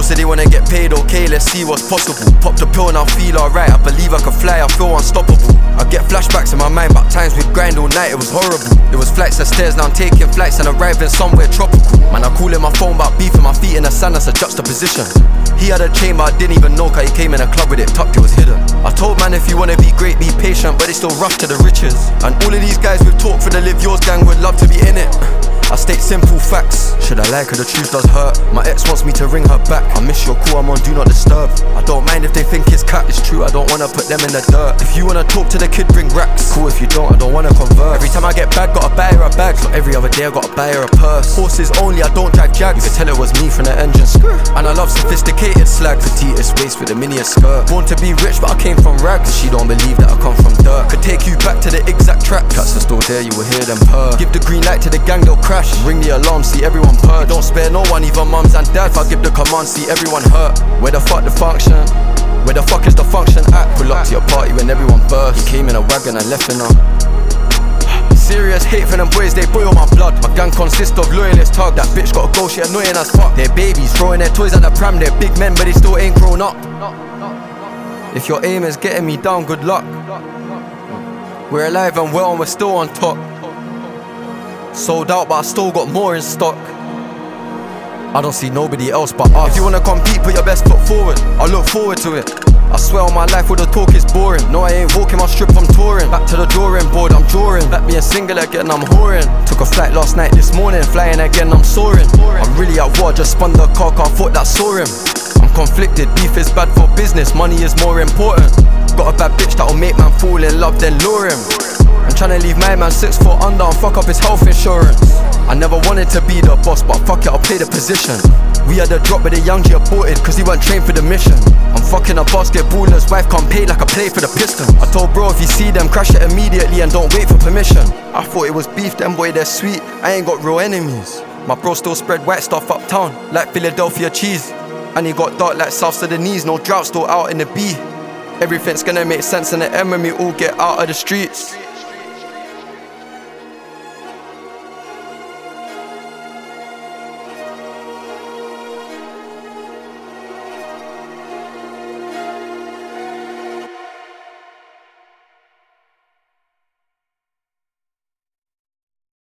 So they wanna get paid, okay, let's see what's possible. Pop the pill and I feel alright, I believe I can fly, I feel unstoppable. I get flashbacks in my mind about times we'd grind all night, it was horrible. It was flights of stairs, now I'm taking flights and arriving somewhere tropical. Man, I call in my phone about beefing my feet in the sand, that's a juxtaposition. He had a chain but I didn't even know, cause he came in a club with it tucked, it was hidden. I told man if you wanna be great, be patient, but it's still rough to the riches. And all of these guys with talk for the live yours gang would love to be in it. I state simple facts. Should I like her? The truth does hurt. My ex wants me to ring her back. I miss your call, I'm on do not disturb. I don't mind if they think it's cat. It's true, I don't wanna put them in the dirt. If you wanna talk to the kid, bring racks. Cool, if you don't, I don't wanna converse. Every time I get bad, gotta buy her a bag. So every other day I gotta buy her a purse. Horses only, I don't drive Jags. You could tell it was me from the engine. And I love sophisticated slag. Petite's waist with a miniature skirt. Born to be rich, but I came from rags. She don't believe that I come from dirt. Could take you back to the exact track. Cats are still there, you will hear them purr. Give the green light to the gang, they'll crash. Ring the alarm, see everyone purge. Don't spare no one, even mums and dads. If I give the command, see everyone hurt. Where the fuck the function? Where the fuck is the function at? Pull up to your party when everyone burst. You came in a wagon and left in a serious hate for them boys, they boil my blood. My gang consists of loyalist tug. That bitch gotta go, she annoying as fuck. They're babies, throwing their toys at the pram. They're big men, but they still ain't grown up. If your aim is getting me down, good luck. We're alive and well and we're still on top. Sold out, but I still got more in stock. I don't see nobody else but us. If you wanna compete, put your best foot forward. I look forward to it. I swear on my life, all the talk is boring. No, I ain't walking my strip, I'm touring. Back to the drawing board, I'm drawing. Back being single again, I'm whoring. Took a flight last night, this morning, flying again, I'm soaring. I'm really at war, just spun the car, can't thought that saw him. I'm conflicted, beef is bad for business, money is more important. Got a bad bitch that'll make man fall in love, then lure him. I'm tryna leave my man 6 foot under and fuck up his health insurance. I never wanted to be the boss, but fuck it, I'll play the position. We had a drop with a young G aborted, cause he weren't trained for the mission. I'm fucking a basketballer's wife, can't pay like I play for the Pistons. I told bro if you see them, crash it immediately and don't wait for permission. I thought it was beef, them boy they're sweet, I ain't got real enemies. My bro still spread white stuff uptown, like Philadelphia cheese. And he got dark like South Sudanese, no drought still out in the B. Everything's gonna make sense in the end when we all get out of the streets.